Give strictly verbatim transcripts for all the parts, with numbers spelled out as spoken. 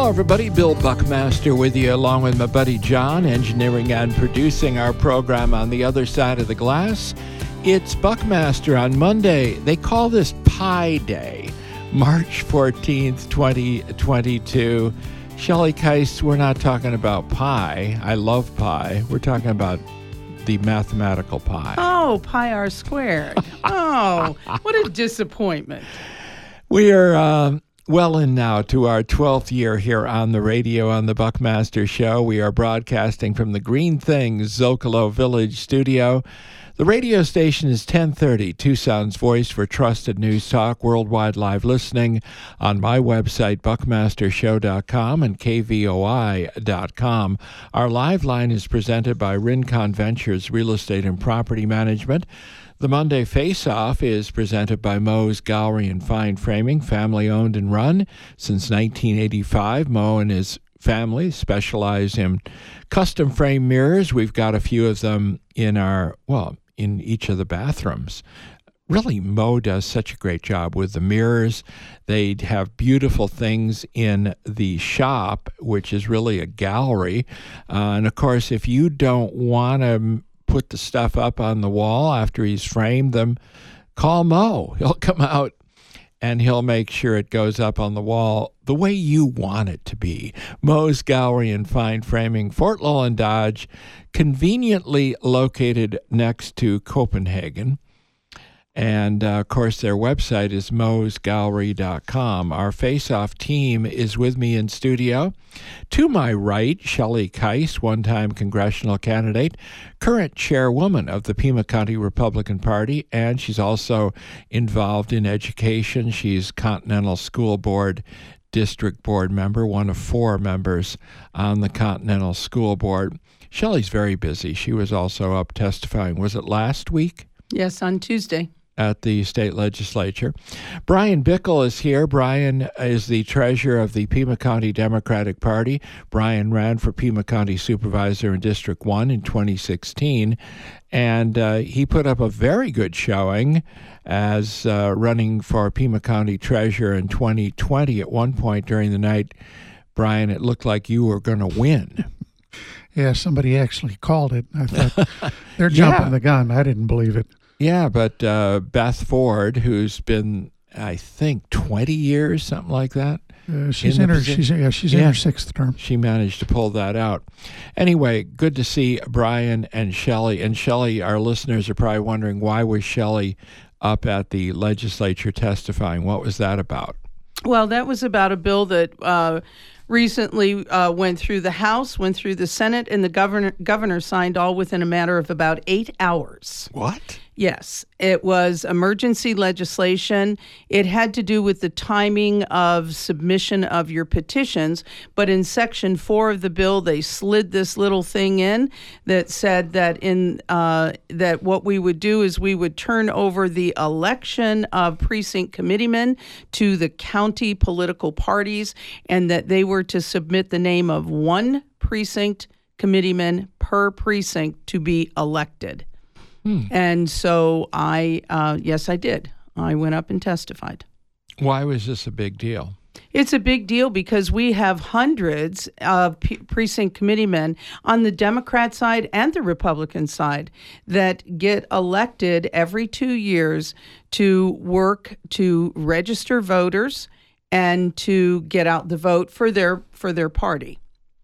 Hello, everybody. Bill Buckmaster with you, along with my buddy John, engineering and producing our program on the other side of the glass. It's Buckmaster on Monday. They call this Pi Day, March fourteenth, twenty twenty-two. Shelley Keiss, we're not talking about pi. I love pi. We're talking about the mathematical pi. Oh, pi r squared. Oh, what a disappointment. We are uh, well in now to our twelfth year here on the radio on the Buckmaster Show. We are broadcasting from the Green Things Zocalo Village studio. The radio station is ten thirty, Tucson's voice for trusted news talk, worldwide live listening on my website, buckmaster show dot com and k v o i dot com. Our live line is presented by Rincon Ventures Real Estate and Property Management. The Monday Face-Off is presented by Moe's Gallery and Fine Framing, family-owned and run since nineteen eighty-five. Moe and his family specialize in custom frame mirrors. We've got a few of them in our, well, in each of the bathrooms. Really, Moe does such a great job with the mirrors. They have beautiful things in the shop, which is really a gallery. Uh, and, of course, if you don't want to put the stuff up on the wall after he's framed them, call Moe. He'll come out and he'll make sure it goes up on the wall the way you want it to be. Moe's Gallery and Fine Framing, Fort Lowland Dodge, conveniently located next to Copenhagen. And, uh, of course, their website is moes gallery dot com. Our Face-Off team is with me in studio. To my right, Shelley Keiss, one-time congressional candidate, current chairwoman of the Pima County Republican Party, and she's also involved in education. She's Continental School Board District Board member, one of four members on the Continental School Board. Shelley's very busy. She was also up testifying, was it last week? Yes, on Tuesday. At the state legislature. Brian Bickle is here. Brian is the treasurer of the Pima County Democratic Party. Brian ran for Pima County Supervisor in District one in twenty sixteen, and uh, he put up a very good showing as uh, running for Pima County Treasurer in twenty twenty. At one point during the night, Brian, it looked like you were going to win. Yeah, somebody actually called it. I thought, they're jumping yeah. the gun. I didn't believe it. Yeah, but uh, Beth Ford, who's been, I think, twenty years, something like that. Uh, she's in, in her she's yeah she's yeah, in her sixth term. She managed to pull that out. Anyway, good to see Brian and Shelley. And Shelley, our listeners are probably wondering, why was Shelley up at the legislature testifying? What was that about? Well, that was about a bill that uh, recently uh, went through the House, went through the Senate, and the governor governor signed all within a matter of about eight hours. What? Yes, it was emergency legislation. It had to do with the timing of submission of your petitions, but in Section four of the bill, they slid this little thing in that said that in uh, that what we would do is we would turn over the election of precinct committeemen to the county political parties, and that they were to submit the name of one precinct committeeman per precinct to be elected. Hmm. And so I, uh, yes, I did. I went up and testified. Why was this a big deal? It's a big deal because we have hundreds of p- precinct committeemen on the Democrat side and the Republican side that get elected every two years to work to register voters and to get out the vote for their for their party.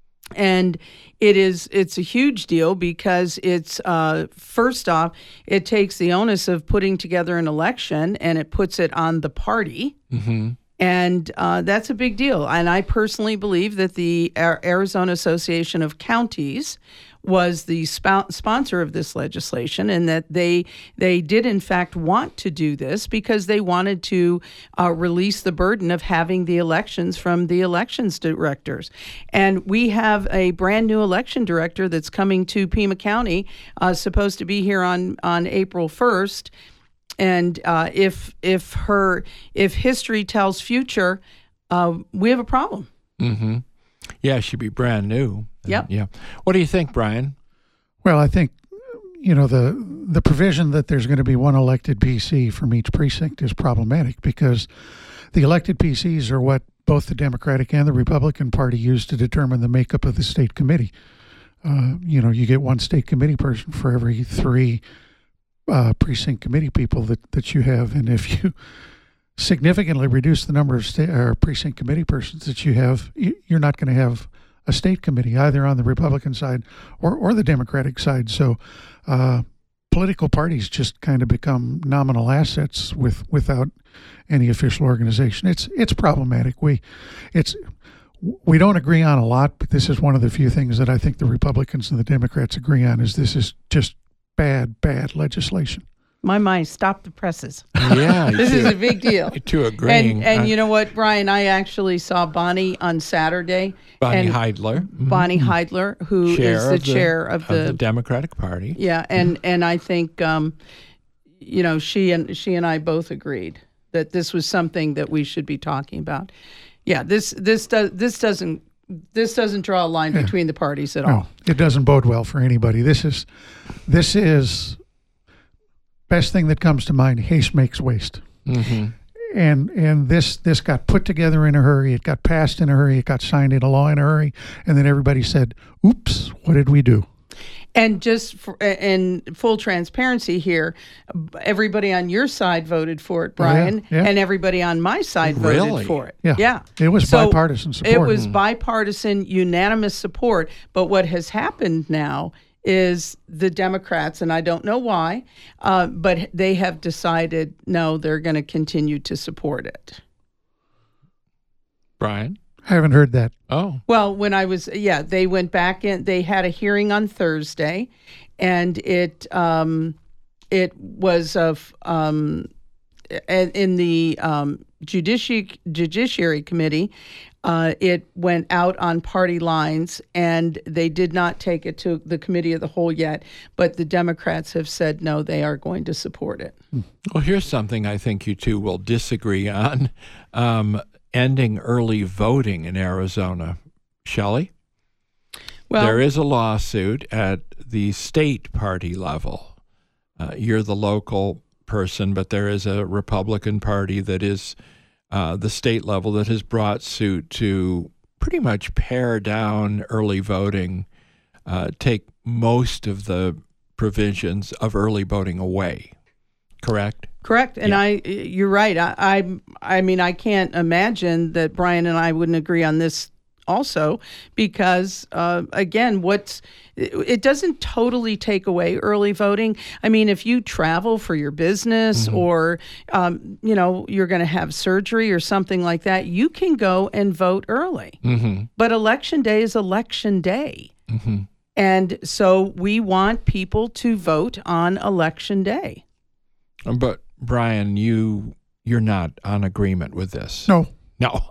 And it is it's a huge deal because it's uh, first off, it takes the onus of putting together an election and it puts it on the party. Mm-hmm. And uh, that's a big deal. And I personally believe that the Arizona Association of Counties was the sp- sponsor of this legislation, and that they they did in fact want to do this because they wanted to uh, release the burden of having the elections from the elections directors. And we have a brand new election director that's coming to Pima County, uh, supposed to be here on on April first. And uh, if if her if history tells future, uh, we have a problem. Mm-hmm. Yeah, she'd be brand new. Yep. Yeah. What do you think, Brian? Well, I think, you know, the the provision that there's going to be one elected P C from each precinct is problematic because the elected P Cs are what both the Democratic and the Republican Party use to determine the makeup of the state committee. Uh, you know, you get one state committee person for every three uh, precinct committee people that, that you have. And if you significantly reduce the number of state, or precinct committee persons that you have, you're not going to have a state committee either on the Republican side or, or the Democratic side. So uh, political parties just kind of become nominal assets with without any official organization. It's it's problematic. We it's we don't agree on a lot, but this is one of the few things that I think the Republicans and the Democrats agree on. Is this is just bad, bad legislation. My mind, stop the presses. Yeah, this to, is a big deal. To agreeing. And, and uh, you know what, Brian? I actually saw Bonnie on Saturday. Bonnie and Heidler. Mm-hmm. Bonnie Heidler, who chair is the, of the chair of the, of the Democratic Party. Yeah, and, and I think, um, you know, she and she and I both agreed that this was something that we should be talking about. Yeah, this this does this doesn't this doesn't draw a line yeah. between the parties at no, all. It doesn't bode well for anybody. This is this is best thing that comes to mind. Haste makes waste. Mm-hmm. And and this this got put together in a hurry. It got passed in a hurry. It got signed into law in a hurry. And then everybody said, "Oops, what did we do?" And just for, in full transparency here, everybody on your side voted for it, Brian, oh, yeah, yeah. and everybody on my side voted Really? for it. Yeah, yeah. It was so bipartisan support. It was bipartisan, unanimous support. But what has happened now is the Democrats, and I don't know why, uh, but they have decided, no, they're going to continue to support it. Brian? I haven't heard that. Oh. Well, when I was, yeah, they went back in, they had a hearing on Thursday, and it um, it was of, um, in the um, Judici- Judiciary Committee, uh, it went out on party lines, and they did not take it to the Committee of the Whole yet, but the Democrats have said, no, they are going to support it. Well, here's something I think you two will disagree on. Um, ending early voting in Arizona. Shelley? Well, there is a lawsuit at the state party level. Uh, you're the local person, but there is a Republican Party that is uh, the state level that has brought suit to pretty much pare down early voting, uh, take most of the provisions of early voting away. Correct? Correct. And yeah. I, you're right. I, I, I mean, I can't imagine that Brian and I wouldn't agree on this also, because uh, again, what's it doesn't totally take away early voting. I mean, if you travel for your business mm-hmm. or um, you know, you're going to have surgery or something like that, you can go and vote early. Mm-hmm. But election day is election day. Mm-hmm. And so we want people to vote on election day. But Brian, you you're not on agreement with this. No. No.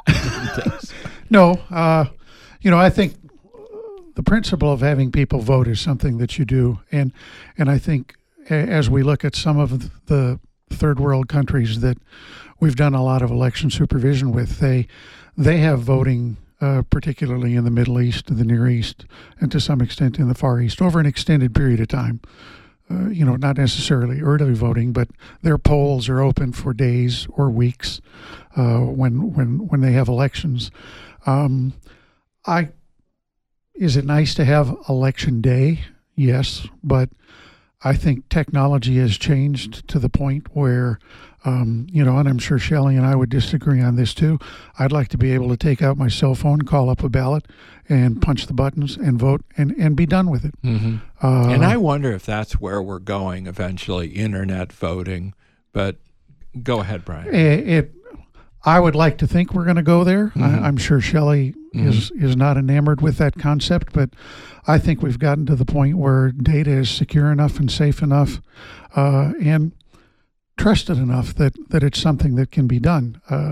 no. Uh, you know, I think the principle of having people vote is something that you do, and and I think as we look at some of the third world countries that we've done a lot of election supervision with, they they have voting, uh, particularly in the Middle East, the Near East, and to some extent in the Far East, over an extended period of time. Uh, you know, not necessarily early voting, but their polls are open for days or weeks uh, when when when they have elections. Um, I is it nice to have election day? Yes, but I think technology has changed to the point where, um, you know, and I'm sure Shelley and I would disagree on this too. I'd like to be able to take out my cell phone, call up a ballot, and punch the buttons and vote and, and be done with it. Mm-hmm. Uh, and I wonder if that's where we're going eventually, internet voting. But go ahead, Brian. It, it I would like to think we're going to go there. Mm-hmm. I, I'm sure Shelley mm-hmm. is is not enamored with that concept, but I think we've gotten to the point where data is secure enough and safe enough uh, and trusted enough that, that it's something that can be done. Uh,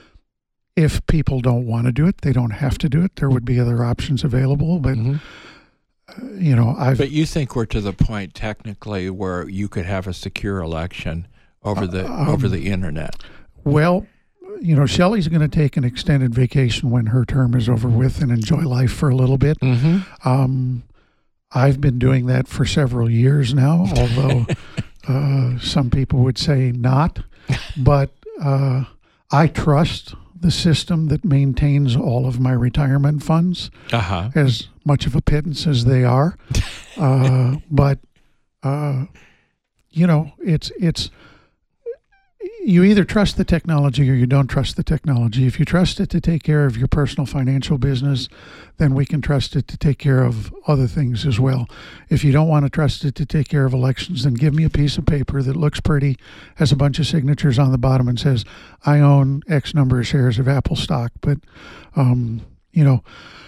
if people don't want to do it, they don't have to do it. There would be other options available, but mm-hmm. uh, you know, I've. But you think we're to the point technically where you could have a secure election over the uh, um, over the internet? Well, you know, Shelley's going to take an extended vacation when her term is over with and enjoy life for a little bit. Mm-hmm. Um, I've been doing that for several years now, although uh, some people would say not. But uh, I trust the system that maintains all of my retirement funds, uh-huh. as much of a pittance as they are. uh, but, uh, you know, it's it's you either trust the technology or you don't trust the technology. If you trust it to take care of your personal financial business, then we can trust it to take care of other things as well. If you don't want to trust it to take care of elections, then give me a piece of paper that looks pretty, has a bunch of signatures on the bottom and says, I own X number of shares of Apple stock. But, um, you know,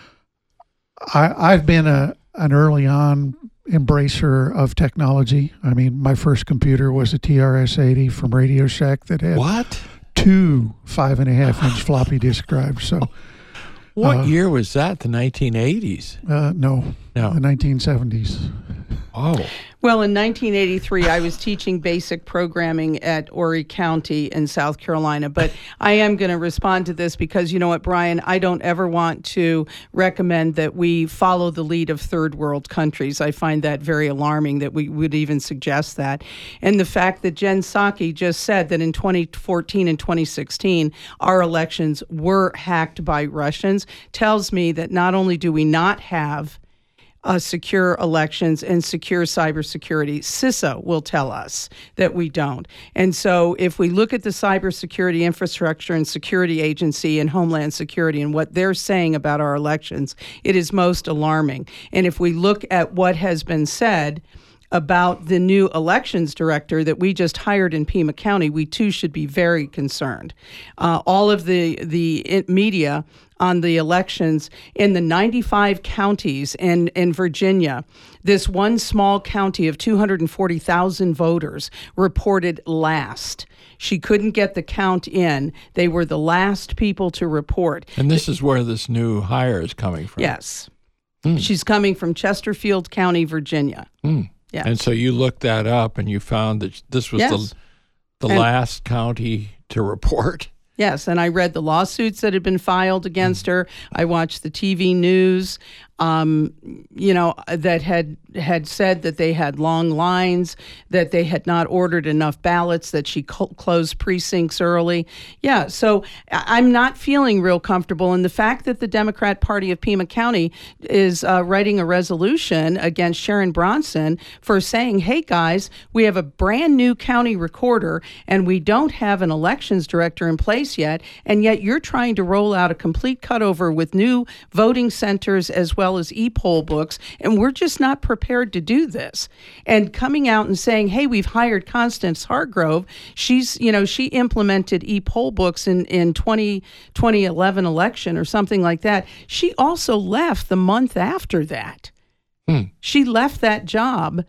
I, I've been a an early on embracer of technology. I mean, my first computer was a T R S eighty from Radio Shack that had what? two five and a half inch floppy disk drives. So, what uh, year was that? The nineteen eighties? Uh, no, no, the nineteen seventies. Oh. Well, in nineteen eighty-three, I was teaching basic programming at Horry County in South Carolina. But I am going to respond to this because, you know what, Brian, I don't ever want to recommend that we follow the lead of third world countries. I find that very alarming that we would even suggest that. And the fact that Jen Psaki just said that in twenty fourteen and twenty sixteen, our elections were hacked by Russians tells me that not only do we not have Uh, secure elections and secure cybersecurity, CISA will tell us that we don't. And so if we look at the Cybersecurity Infrastructure and Security Agency and Homeland Security and what they're saying about our elections, it is most alarming. And if we look at what has been said about the new elections director that we just hired in Pima County, we too should be very concerned. Uh, all of the, the media on the elections in the ninety-five counties in, in Virginia, this one small county of two hundred forty thousand voters reported last. She couldn't get the count in. They were the last people to report. And this is where this new hire is coming from. Yes. Mm. She's coming from Chesterfield County, Virginia. Mm. Yes. And so you looked that up and you found that this was yes. the, the and, last county to report. Yes, and I read the lawsuits that had been filed against her. I watched the T V news, um, you know, that had had said that they had long lines, that they had not ordered enough ballots, that she co- closed precincts early. Yeah, so I'm not feeling real comfortable. And the fact that the Democrat Party of Pima County is uh, writing a resolution against Sharon Bronson for saying, hey, guys, we have a brand new county recorder and we don't have an elections director in place yet, and yet you're trying to roll out a complete cutover with new voting centers as well as e-poll books, and we're just not prepared to do this. And coming out and saying, hey, we've hired Constance Hargrove. She's, you know, she implemented e-poll books in, in twenty eleven election or something like that. She also left the month after that. Hmm. She left that job.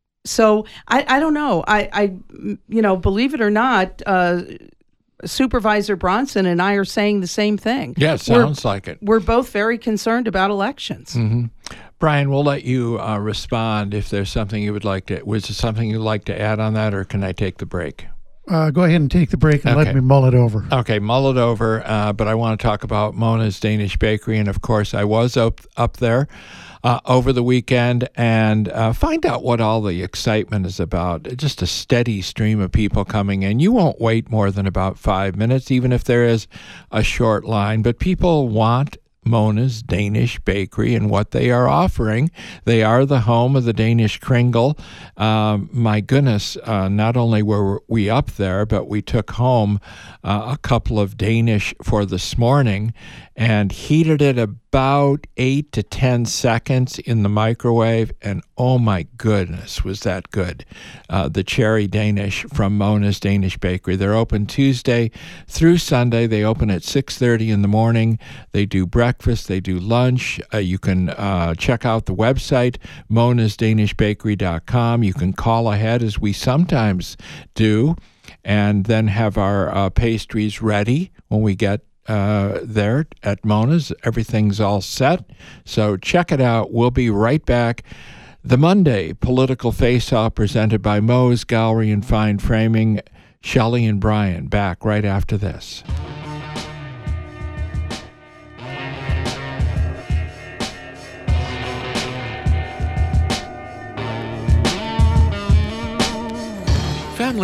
So I, I don't know. I, I, you know, believe it or not, uh, Supervisor Bronson and I are saying the same thing. Yeah, it sounds we're, like it. We're both very concerned about elections. Mm-hmm. Brian, we'll let you uh, respond if there's something you would like to. Was there something you'd like to add on that, or can I take the break? Uh, go ahead and take the break and okay. let me mull it over. Okay, mull it over. Uh, but I want to talk about Mona's Danish Bakery, and of course, I was up up there uh, over the weekend, and uh, find out what all the excitement is about. Just a steady stream of people coming in. You won't wait more than about five minutes, even if there is a short line. But people want Mona's Danish Bakery and what they are offering. They are the home of the Danish Kringle. Um, my goodness, uh, not only were we up there, but we took home uh, a couple of Danish for this morning and heated it about eight to ten seconds in the microwave, and oh my goodness, was that good. Uh, the Cherry Danish from Mona's Danish Bakery. They're open Tuesday through Sunday. They open at six thirty in the morning. They do breakfast. They do lunch. Uh, you can uh, check out the website, monas danish bakery dot com. You can call ahead, as we sometimes do, and then have our uh, pastries ready when we get Uh, there at Mona's. Everything's all set. So check it out. We'll be right back. The Monday Political Face-Off presented by Moe's Gallery and Fine Framing. Shelley and Brian back right after this.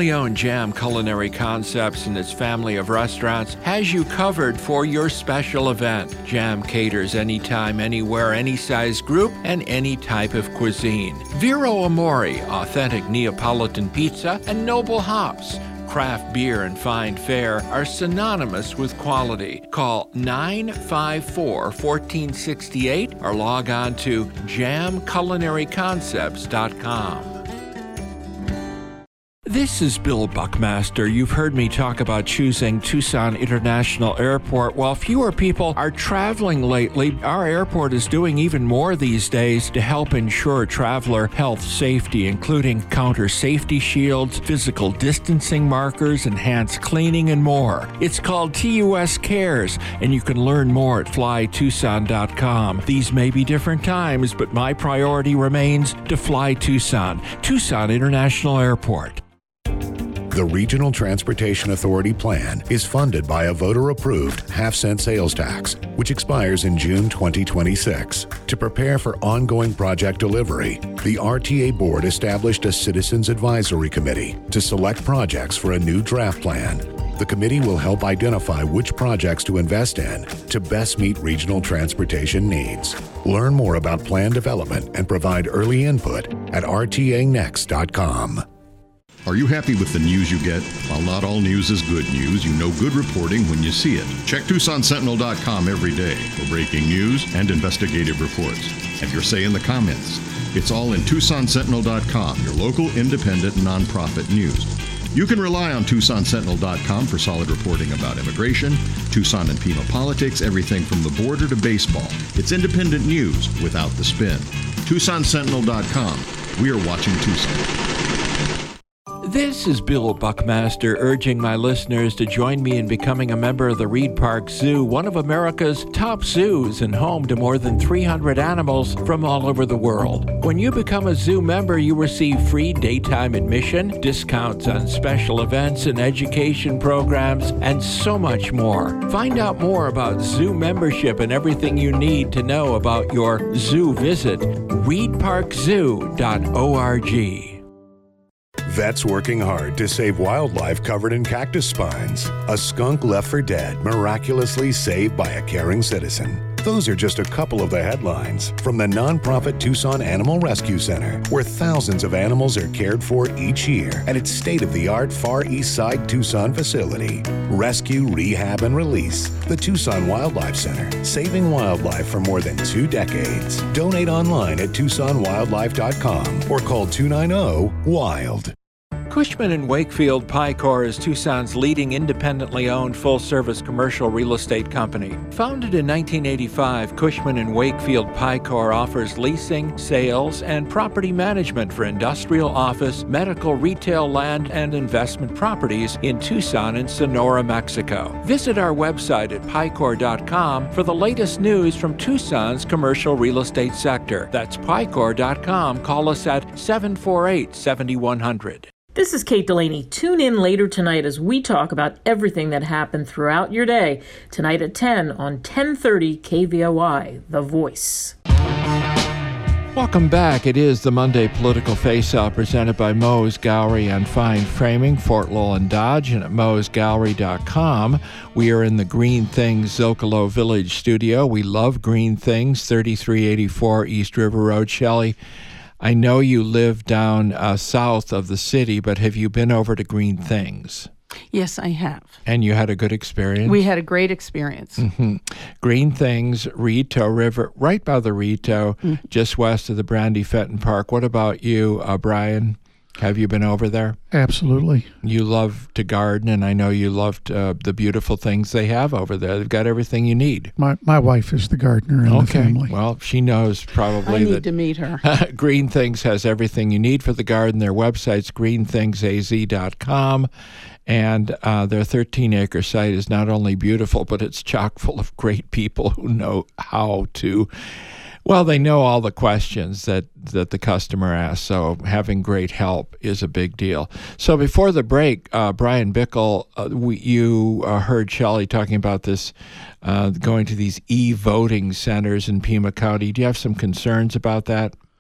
Family-owned Jam Culinary Concepts and its family of restaurants has you covered for your special event. Jam caters anytime, anywhere, any size group, and any type of cuisine. Vero Amore, authentic Neapolitan pizza, and Noble Hops. Craft beer and fine fare are synonymous with quality. Call nine five four, one four six eight or log on to jam culinary concepts dot com. This is Bill Buckmaster. You've heard me talk about choosing Tucson International Airport. While fewer people are traveling lately, our airport is doing even more these days to help ensure traveler health safety, including counter safety shields, physical distancing markers, enhanced cleaning, and more. It's called T U S Cares, and you can learn more at fly tucson dot com. These may be different times, but my priority remains to fly Tucson. Tucson International Airport. The Regional Transportation Authority plan is funded by a voter-approved half-cent sales tax, which expires in June twenty twenty-six. To prepare for ongoing project delivery, the R T A Board established a Citizens Advisory Committee to select projects for a new draft plan. The committee will help identify which projects to invest in to best meet regional transportation needs. Learn more about plan development and provide early input at r t a next dot com. Are you happy with the news you get? While not all news is good news, you know good reporting when you see it. Check Tucson Sentinel dot com every day for breaking news and investigative reports. Have your say in the comments. It's all in Tucson Sentinel dot com, your local independent nonprofit news. You can rely on Tucson Sentinel dot com for solid reporting about immigration, Tucson and Pima politics, everything from the border to baseball. It's independent news without the spin. Tucson Sentinel dot com. We are watching Tucson. This is Bill Buckmaster urging my listeners to join me in becoming a member of the Reed Park Zoo, one of America's top zoos and home to more than three hundred animals from all over the world. When you become a zoo member, you receive free daytime admission, discounts on special events and education programs, and so much more. Find out more about zoo membership and everything you need to know about your zoo visit. reed park zoo dot org. Vets working hard to save wildlife covered in cactus spines. A skunk left for dead, miraculously saved by a caring citizen. Those are just a couple of the headlines from the nonprofit Tucson Animal Rescue Center, where thousands of animals are cared for each year at its state-of-the-art Far East Side Tucson facility. Rescue, rehab, and release. The Tucson Wildlife Center, saving wildlife for more than two decades. Donate online at tucson wildlife dot com or call two nine zero, WILD. Cushman and Wakefield Picor is Tucson's leading independently owned full-service commercial real estate company. Founded in nineteen eighty-five, Cushman and Wakefield Picor offers leasing, sales, and property management for industrial, office, medical, retail, land, and investment properties in Tucson and Sonora, Mexico. Visit our website at picor dot com for the latest news from Tucson's commercial real estate sector. That's picor dot com. Call us at seven four eight, seven one zero zero. This is Kate Delaney. Tune in later tonight as we talk about everything that happened throughout your day. Tonight at ten on ten thirty K V O I, The Voice. Welcome back. It is the Monday Political Face-Off presented by Moe's Gallery and Fine Framing, Fort Lowell and Dodge, and at moes gallery dot com. We are in the Green Things Zocalo Village studio. We love Green Things, thirty-three eighty-four East River Road. Shelley, I know you live down uh, south of the city, but have you been over to Green Things? Yes, I have. And you had a good experience? We had a great experience. Mm-hmm. Green Things, Rito River, right by the Rito, mm-hmm. just west of the Brandy Fenton Park. What about you, uh, Brian? Have you been over there? Absolutely. You love to garden, and I know you loved uh, the beautiful things they have over there. They've got everything you need. My my wife is the gardener in okay. the family. Well, she knows probably I need that to meet her. Green Things has everything you need for the garden. Their website's green things a z dot com, and uh, their thirteen-acre site is not only beautiful, but it's chock full of great people who know how to... Well, they know all the questions that, that the customer asks, so having great help is a big deal. So before the break, uh, Brian Bickle, uh, we, you uh, heard Shelley talking about this, uh, going to these e-voting centers in Pima County. Do you have some concerns about that?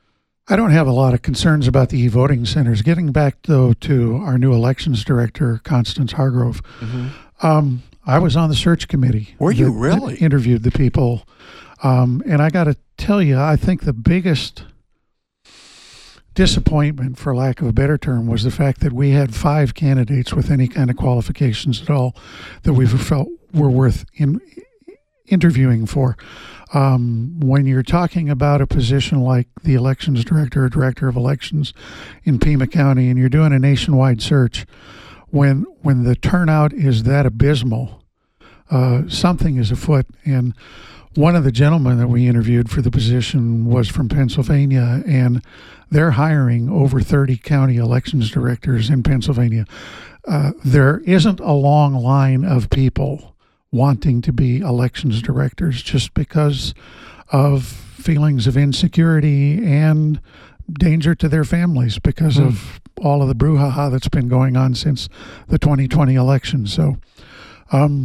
I don't have a lot of concerns about the e-voting centers. Getting back, though, to our new elections director, Constance Hargrove, mm-hmm. um, I was on the search committee. Were you that, really? That interviewed the people. Um, and I got to tell you, I think the biggest disappointment, for lack of a better term, was the fact that we had five candidates with any kind of qualifications at all that we felt were worth in, interviewing for. Um, when you're talking about a position like the elections director or director of elections in Pima County, and you're doing a nationwide search, when when the turnout is that abysmal, uh, something is afoot. And one of the gentlemen that we interviewed for the position was from Pennsylvania, and they're hiring over thirty county elections directors in Pennsylvania. Uh, there isn't a long line of people wanting to be elections directors just because of feelings of insecurity and danger to their families because mm. of all of the brouhaha that's been going on since the twenty twenty election. So, um,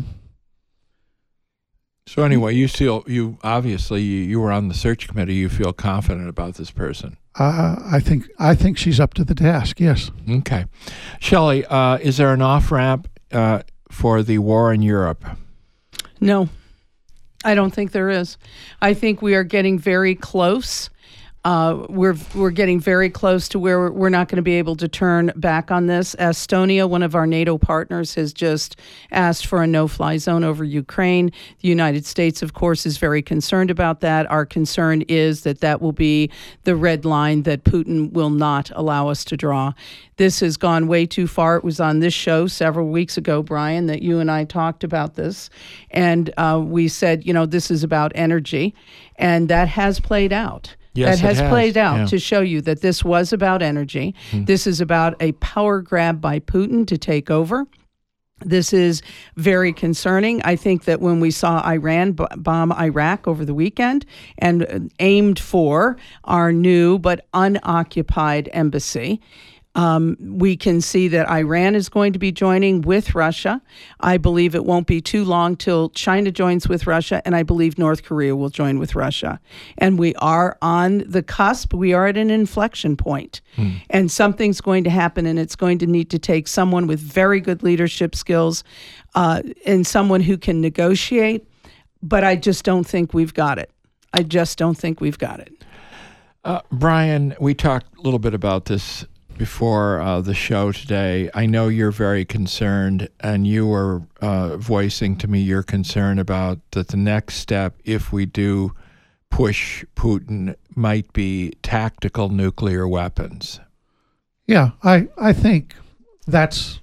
so anyway, you feel you obviously you, you were on the search committee. You feel confident about this person. Uh, I think I think she's up to the task. Yes. Okay, Shelley, uh, is there an off ramp uh, for the war in Europe? No, I don't think there is. I think we are getting very close. Uh, we're we're getting very close to where we're, we're not going to be able to turn back on this. Estonia, one of our NATO partners, has just asked for a no-fly zone over Ukraine. The United States, of course, is very concerned about that. Our concern is that that will be the red line that Putin will not allow us to draw. This has gone way too far. It was on this show several weeks ago, Brian, that you and I talked about this. And uh, we said, you know, this is about energy. And that has played out. Yes, that has, has played out yeah. to show you that this was about energy. Mm. This is about a power grab by Putin to take over. This is very concerning. I think that when we saw Iran b- bomb Iraq over the weekend and aimed for our new but unoccupied embassy, Um, we can see that Iran is going to be joining with Russia. I believe it won't be too long till China joins with Russia, and I believe North Korea will join with Russia. And we are on the cusp. We are at an inflection point. Hmm. And something's going to happen, and it's going to need to take someone with very good leadership skills uh, and someone who can negotiate. But I just don't think we've got it. I just don't think we've got it. Uh, Brian, we talked a little bit about this before uh, the show today. I know you're very concerned, and you were uh, voicing to me your concern about that the next step, if we do push Putin, might be tactical nuclear weapons. Yeah, I, I think that's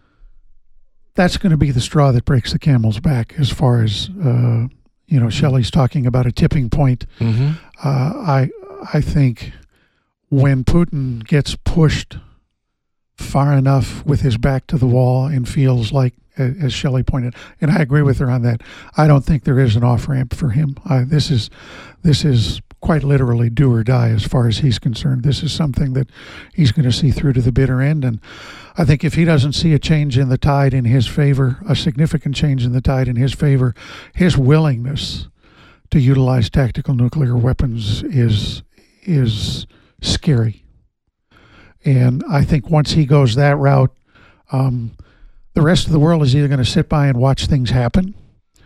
that's going to be the straw that breaks the camel's back as far as, uh, you know, Shelley's talking about a tipping point. Mm-hmm. Uh, I I think when Putin gets pushed far enough with his back to the wall and feels like, as Shelley pointed, and I agree with her on that, I don't think there is an off-ramp for him. I, this is this is quite literally do or die as far as he's concerned. This is something that he's going to see through to the bitter end. And I think if he doesn't see a change in the tide in his favor, a significant change in the tide in his favor, his willingness to utilize tactical nuclear weapons is is scary. And I think once he goes that route, um, the rest of the world is either going to sit by and watch things happen,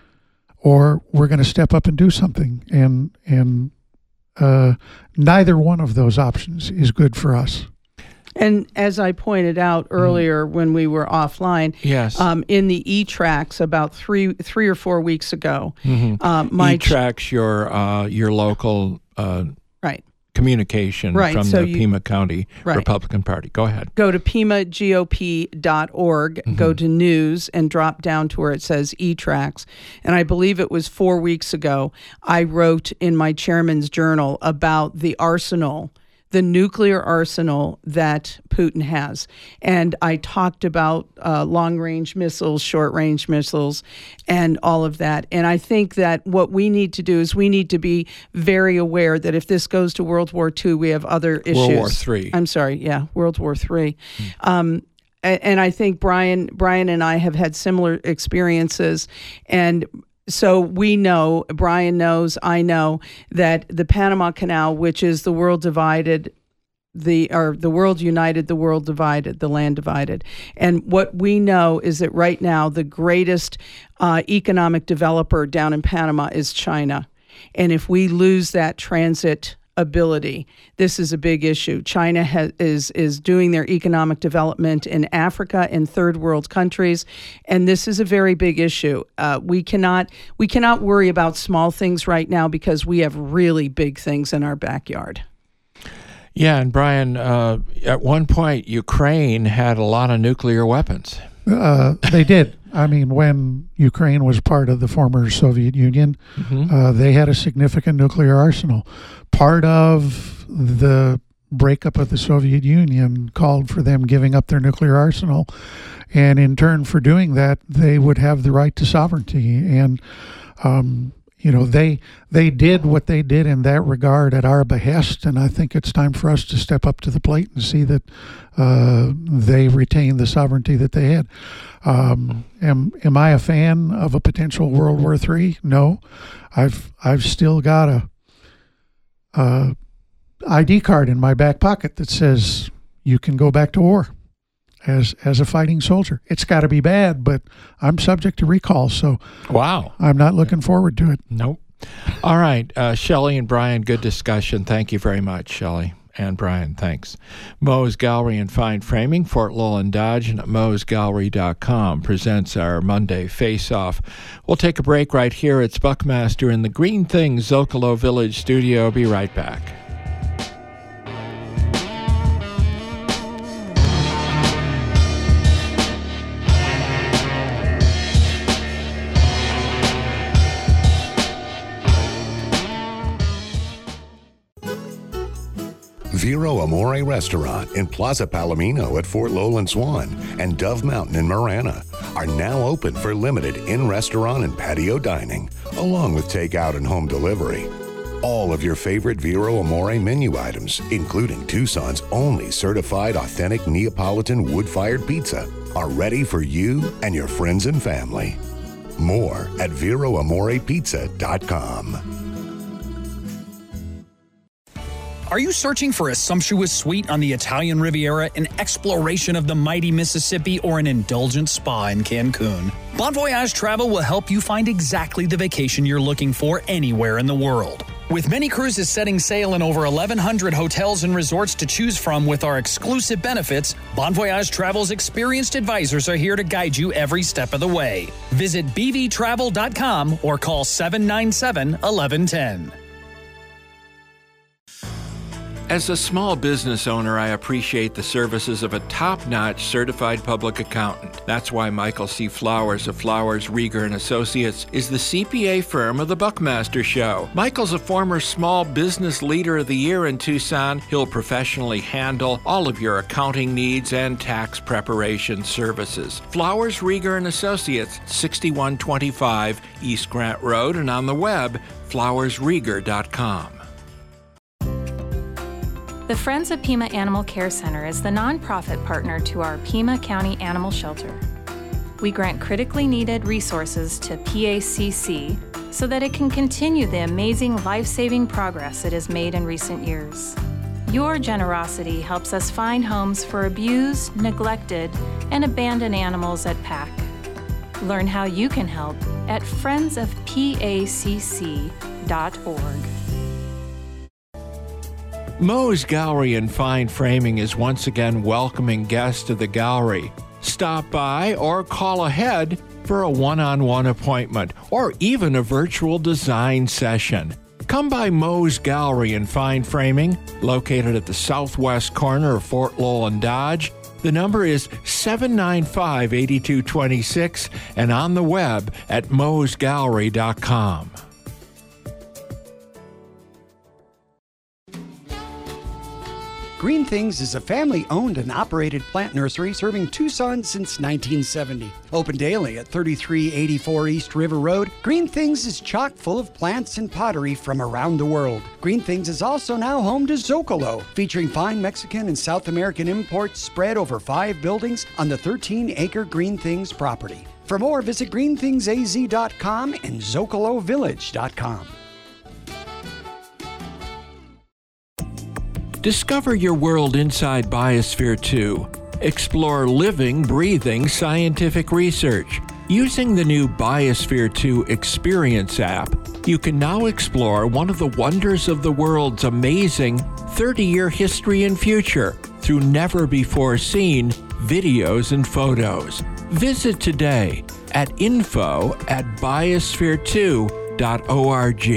or we're going to step up and do something. And and uh, neither one of those options is good for us. And as I pointed out earlier mm. when we were offline, yes, um, in the E-Tracks about three three or four weeks ago, mm-hmm. um, my E-Tracks, your uh, your local uh, right. communication right. from so the you, Pima County right. Republican Party. Go ahead. Go to pima g o p dot org, mm-hmm. go to news, and drop down to where it says E-Tracks. And I believe it was four weeks ago, I wrote in my chairman's journal about the arsenal, the nuclear arsenal that Putin has. And I talked about uh, long-range missiles, short-range missiles, and all of that. And I think that what we need to do is we need to be very aware that if this goes to World War Two, we have other issues. World War Three. I'm sorry, yeah, World War Three. Mm. Um, and, and I think Brian, Brian and I have had similar experiences, and so we know, Brian knows, I know, that the Panama Canal, which is the world divided the or the world united, the world divided, the land divided. And what we know is that right now the greatest uh, economic developer down in Panama is China. And if we lose that transit ability, this is a big issue. China has, is is doing their economic development in Africa and third world countries, and this is a very big issue. Uh, we cannot we cannot worry about small things right now because we have really big things in our backyard. Yeah, and Brian, uh, at one point, Ukraine had a lot of nuclear weapons. Uh, they did. I mean, when Ukraine was part of the former Soviet Union, mm-hmm. uh, they had a significant nuclear arsenal. Part of the breakup of the Soviet Union called for them giving up their nuclear arsenal. And in turn for doing that, they would have the right to sovereignty. And, um, you know, they they did what they did in that regard at our behest. And I think it's time for us to step up to the plate and see that uh, they retain the sovereignty that they had. Um, am am I a fan of a potential World War Three? No. I've I've still got a uh, I D card in my back pocket that says you can go back to war as as a fighting soldier. It's got to be bad, but I'm subject to recall, so wow, I'm not looking forward to it. Nope. All right, uh, Shelley and Brian, good discussion. Thank you very much, Shelley and Brian. Thanks. Moe's Gallery and Fine Framing, Fort Lowland Dodge, and moes gallery dot com presents our Monday Face-Off. We'll take a break right here. It's Buckmaster in the Green Things Zocalo Village studio. Be right back. Vero Amore Restaurant in Plaza Palomino at Fort Lowland Swan and Dove Mountain in Marana are now open for limited in-restaurant and patio dining, along with takeout and home delivery. All of your favorite Vero Amore menu items, including Tucson's only certified authentic Neapolitan wood-fired pizza, are ready for you and your friends and family. More at vero amore pizza dot com. Are you searching for a sumptuous suite on the Italian Riviera, an exploration of the mighty Mississippi, or an indulgent spa in Cancun? Bon Voyage Travel will help you find exactly the vacation you're looking for anywhere in the world. With many cruises setting sail in over eleven hundred hotels and resorts to choose from with our exclusive benefits, Bon Voyage Travel's experienced advisors are here to guide you every step of the way. Visit b v travel dot com or call seven nine seven, one one one zero. As a small business owner, I appreciate the services of a top-notch certified public accountant. That's why Michael C. Flowers of Flowers, Rieger and Associates is the C P A firm of the Buckmaster Show. Michael's a former Small Business Leader of the Year in Tucson. He'll professionally handle all of your accounting needs and tax preparation services. Flowers, Rieger and Associates, sixty-one twenty-five East Grant Road, and on the web, flowers rieger dot com. The Friends of Pima Animal Care Center is the nonprofit partner to our Pima County Animal Shelter. We grant critically needed resources to P A C C so that it can continue the amazing life-saving progress it has made in recent years. Your generosity helps us find homes for abused, neglected, and abandoned animals at P A C. Learn how you can help at friends of p a c c dot org. Moe's Gallery and Fine Framing is once again welcoming guests to the gallery. Stop by or call ahead for a one-on-one appointment or even a virtual design session. Come by Moe's Gallery and Fine Framing, located at the southwest corner of Fort Lowland Dodge. The number is seven nine five, eight two two six and on the web at moes gallery dot com. Green Things is a family-owned and operated plant nursery serving Tucson since nineteen seventy. Open daily at thirty-three eighty-four East River Road, Green Things is chock full of plants and pottery from around the world. Green Things is also now home to Zocalo, featuring fine Mexican and South American imports spread over five buildings on the thirteen acre Green Things property. For more, visit green things a z dot com and zocalo village dot com. Discover your world inside Biosphere two. Explore living, breathing scientific research. Using the new Biosphere two Experience app, you can now explore one of the wonders of the world's amazing thirty-year history and future through never-before-seen videos and photos. Visit today at info at biosphere two dot org.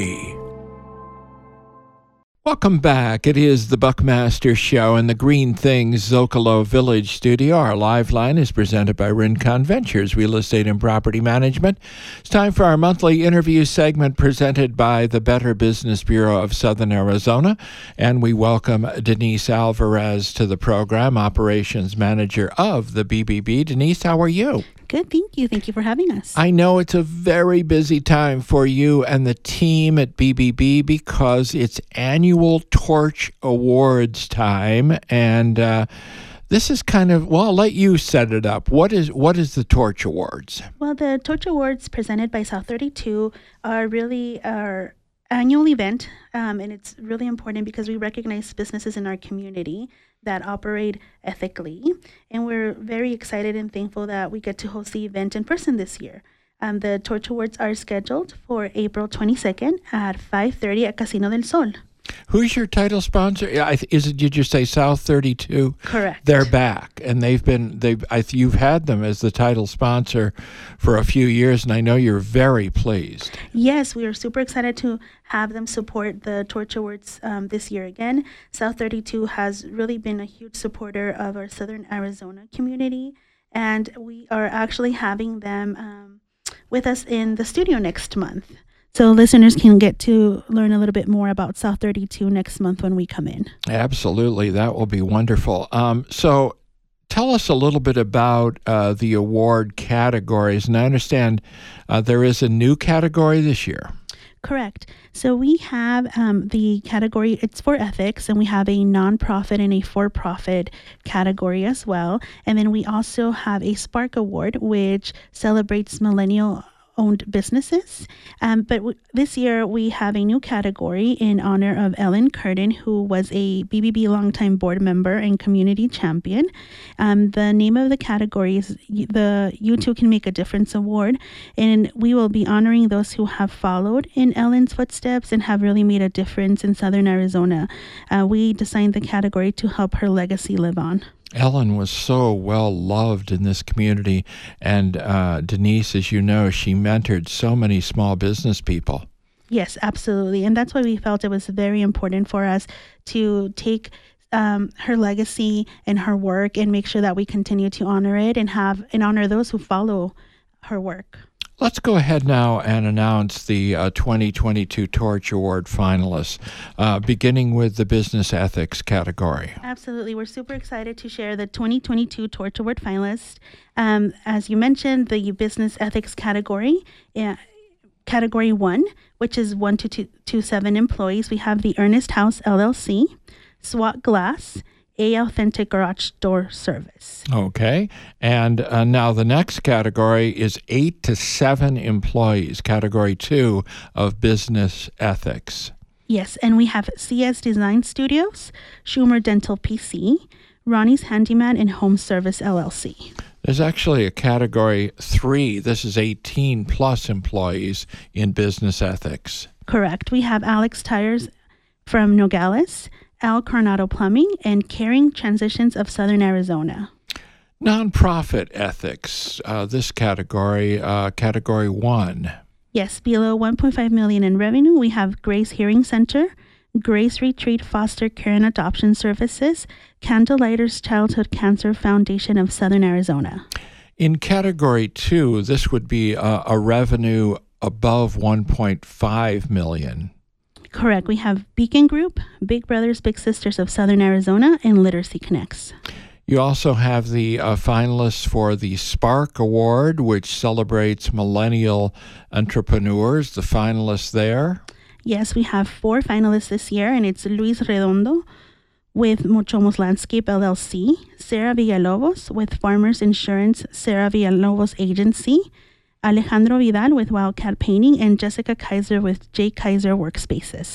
Welcome back. It is the Buckmaster Show in the Green Things Zocalo Village studio. Our live line is presented by Rincon Ventures, Real Estate and Property Management. It's time for our monthly interview segment presented by the Better Business Bureau of Southern Arizona. And we welcome Denise Alvarez to the program, Operations Manager of the B B B. Denise, how are you? Good, thank you. Thank you for having us. I know it's a very busy time for you and the team at B B B because it's annual Torch Awards time, and uh, this is kind of, well, I'll let you set it up. What is what is the Torch Awards? Well, the Torch Awards presented by South thirty-two are really our annual event, um, and it's really important because we recognize businesses in our community that operate ethically, and we're very excited and thankful that we get to host the event in person this year. Um, the Torch Awards are scheduled for April twenty-second at five thirty at Casino del Sol. Who's your title sponsor? Is it? Did you say South thirty-two? Correct. They're back, and they've been. They've. I, you've had them as the title sponsor for a few years, and I know you're very pleased. Yes, we are super excited to have them support the Torch Awards um, this year again. South thirty-two has really been a huge supporter of our Southern Arizona community, and we are actually having them um, with us in the studio next month. So listeners can get to learn a little bit more about South thirty-two next month when we come in. Absolutely. That will be wonderful. Um, so tell us a little bit about uh, the award categories. And I understand uh, there is a new category this year. Correct. So we have um, the category, it's for ethics, and we have a nonprofit and a for-profit category as well. And then we also have a Spark Award, which celebrates millennial owned businesses. Um, but w- this year we have a new category in honor of Ellen Curtin, who was a B B B longtime board member and community champion. Um, the name of the category is the You Too Can Make a Difference Award, and we will be honoring those who have followed in Ellen's footsteps and have really made a difference in Southern Arizona. Uh, we designed the category to help her legacy live on. Ellen was so well loved in this community, and uh, Denise, as you know, she mentored so many small business people. Yes, absolutely, and that's why we felt it was very important for us to take um, her legacy and her work and make sure that we continue to honor it and have and honor those who follow her work. Let's go ahead now and announce the uh, twenty twenty-two Torch Award finalists, uh, beginning with the business ethics category. Absolutely. We're super excited to share the twenty twenty-two Torch Award finalists. Um, as you mentioned, the business ethics category, uh, category one, which is one to two, two seven employees, we have the Ernest House L L C, SWAT Glass, A Authentic Garage Door Service. Okay. And uh, now the next category is eight to seven employees, category two of business ethics. Yes, and we have C S Design Studios, Schumer Dental P C, Ronnie's Handyman, and Home Service L L C. There's actually a category three. This is eighteen plus employees in business ethics. Correct. We have Alex Tires from Nogales, Al Coronado Plumbing, and Caring Transitions of Southern Arizona. Nonprofit ethics, uh, this category, uh, category one. Yes, below one point five million dollars in revenue, we have Grace Hearing Center, Grace Retreat Foster Care and Adoption Services, Candlelighters Childhood Cancer Foundation of Southern Arizona. In category two, this would be a, a revenue above one point five million dollars. Correct. We have Beacon Group, Big Brothers Big Sisters of Southern Arizona, and Literacy Connects. You also have the uh, finalists for the Spark Award, which celebrates millennial entrepreneurs, the finalists there. Yes, we have four finalists this year, and it's Luis Redondo with Mochomos Landscape L L C, Sarah Villalobos with Farmers Insurance, Sarah Villalobos Agency, Alejandro Vidal with Wildcat Painting, and Jessica Kaiser with J. Kaiser Workspaces.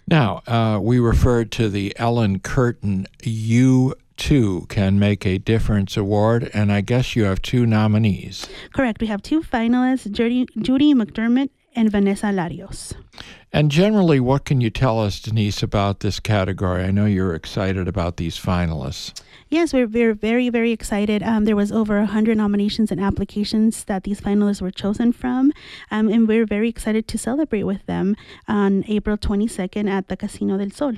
Now, uh, we referred to the Ellen Curtin You Too Can Make a Difference Award, and I guess you have two nominees. Correct. We have two finalists, Judy, Judy McDermott and Vanessa Larios. And generally, what can you tell us, Denise, about this category? I know you're excited about these finalists. Yes, we're, we're very, very excited. Um, there was over one hundred nominations and applications that these finalists were chosen from, um, and we're very excited to celebrate with them on April twenty-second at the Casino del Sol.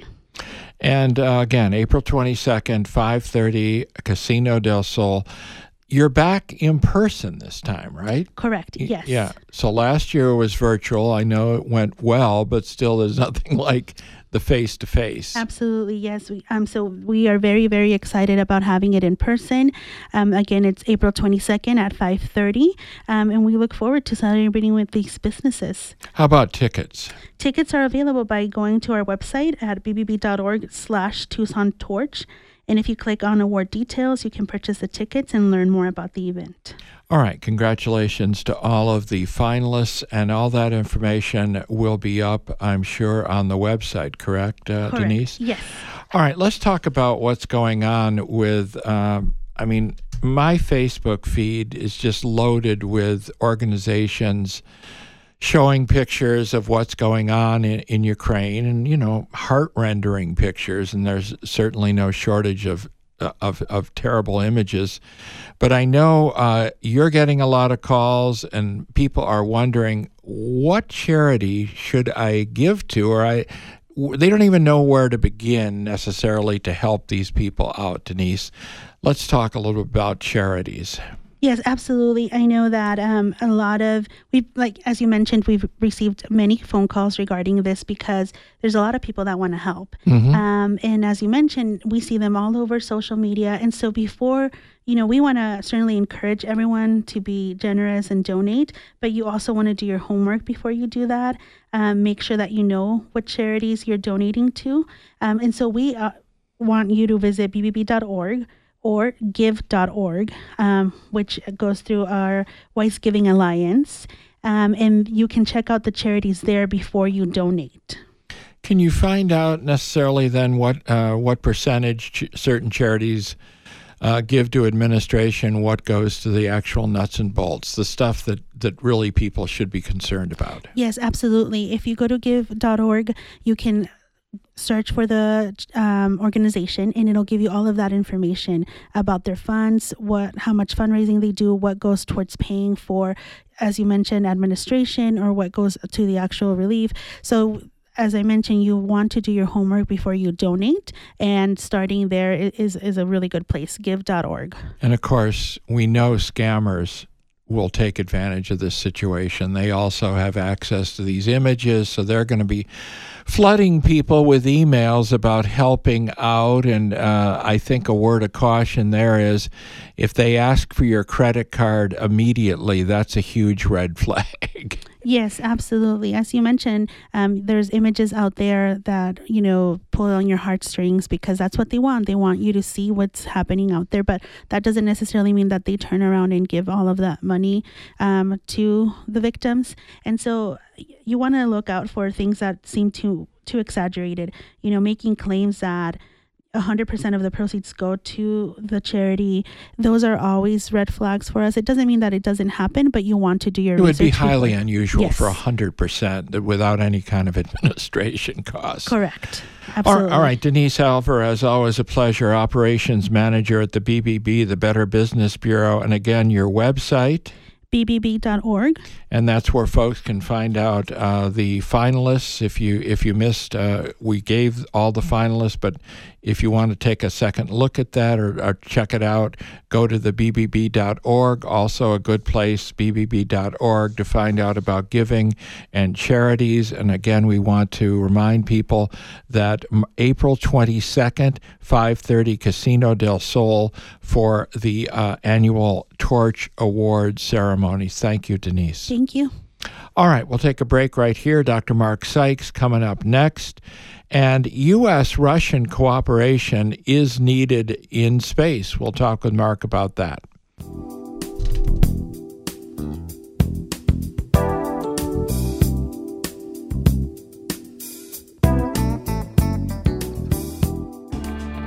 And uh, again, April twenty-second, five thirty, Casino del Sol. You're back in person this time, right? Correct, yes. Yeah. So last year was virtual. I know it went well, but still there's nothing like the face-to-face. Absolutely, yes. We, um, so we are very, very excited about having it in person. Um, again, it's April twenty-second at five thirty, um, and we look forward to celebrating with these businesses. How about tickets? Tickets are available by going to our website at b b b dot org slash Tucson Torch. And if you click on award details, you can purchase the tickets and learn more about the event. All right. Congratulations to all of the finalists, and all that information will be up, I'm sure, on the website, correct, uh, Correct. Denise? Yes. All right. Let's talk about what's going on with, um, I mean, my Facebook feed is just loaded with organizations showing pictures of what's going on in, in Ukraine, and, you know, heart-rendering pictures, and there's certainly no shortage of uh, of, of terrible images. But I know uh, you're getting a lot of calls, and people are wondering, what charity should I give to? Or I, they don't even know where to begin necessarily to help these people out, Denise. Let's talk a little bit about charities. Yes, absolutely. I know that um, a lot of, we've, like, as you mentioned, we've received many phone calls regarding this because there's a lot of people that want to help. Mm-hmm. Um, and as you mentioned, we see them all over social media. And so before, you know, we want to certainly encourage everyone to be generous and donate, but you also want to do your homework before you do that. Um, make sure that you know what charities you're donating to. Um, and so we uh, want you to visit b b b dot org. or give dot org, um, which goes through our Wise Giving Alliance. Um, and you can check out the charities there before you donate. Can you find out necessarily then what uh, what percentage ch- certain charities uh, give to administration, what goes to the actual nuts and bolts, the stuff that, that really people should be concerned about? Yes, absolutely. If you go to give dot org, you can search for the um, organization, and it'll give you all of that information about their funds, what, how much fundraising they do, what goes towards paying for, as you mentioned, administration, or what goes to the actual relief. So, as I mentioned, you want to do your homework before you donate, and starting there is is a really good place, give dot org. And of course, we know scammers will take advantage of this situation. They also have access to these images, so they're going to be flooding people with emails about helping out. And uh, I think a word of caution there is, if they ask for your credit card immediately, that's a huge red flag. Yes, absolutely. As you mentioned, um, there's images out there that, you know, pull on your heartstrings because that's what they want. They want you to see what's happening out there, but that doesn't necessarily mean that they turn around and give all of that money um, to the victims. And so you want to look out for things that seem too too exaggerated, you know, making claims that one hundred percent of the proceeds go to the charity. Those are always red flags for us. It doesn't mean that it doesn't happen, but you want to do your research. It would be highly before. unusual Yes. for one hundred percent without any kind of administration costs. Correct. All, Absolutely. all right, Denise Alvarez, always a pleasure, operations manager at the B B B, the Better Business Bureau. And again, your website? b b b dot org. And that's where folks can find out uh, the finalists. If you if you missed, uh, we gave all the finalists, but if you want to take a second look at that or, or check it out, go to the b b b dot org. Also a good place, b b b dot org, to find out about giving and charities. And again, we want to remind people that April twenty-second, five thirty, Casino del Sol for the uh, annual Torch Award ceremony. Thank you, Denise. Thank you. All right, we'll take a break right here. Doctor Mark Sykes coming up next. And U S Russian cooperation is needed in space. We'll talk with Mark about that.